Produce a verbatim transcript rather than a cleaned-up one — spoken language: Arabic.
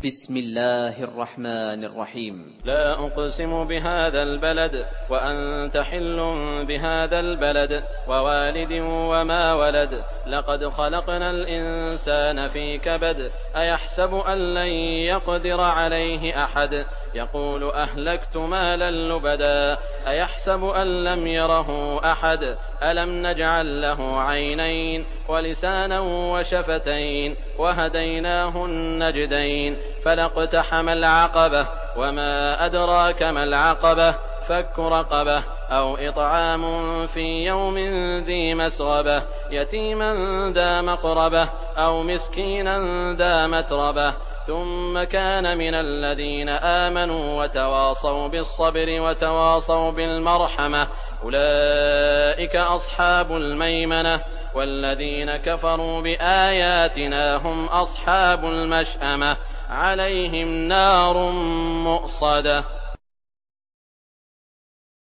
بسم الله الرحمن الرحيم. لا أقسم بهذا البلد وأنت حل بهذا البلد ووالد وما ولد لقد خلقنا الإنسان في كبد أيحسب أن لن يقدر عليه أحد يقول أهلكت مالا لبدا أيحسب أن لم يره أحد ألم نجعل له عينين ولسانا وشفتين وهديناه النجدين فلاقتحم العقبة وما أدراك ما العقبة فك رقبة أو إطعام في يوم ذي مسغبة يتيما ذا مقربة أو مسكينا ذا متربة ثم كان من الذين آمنوا وتواصوا بالصبر وتواصوا بالمرحمة أولئك أصحاب الميمنة والذين كفروا بآياتنا هم أصحاب المشأمة عليهم نار مؤصدة.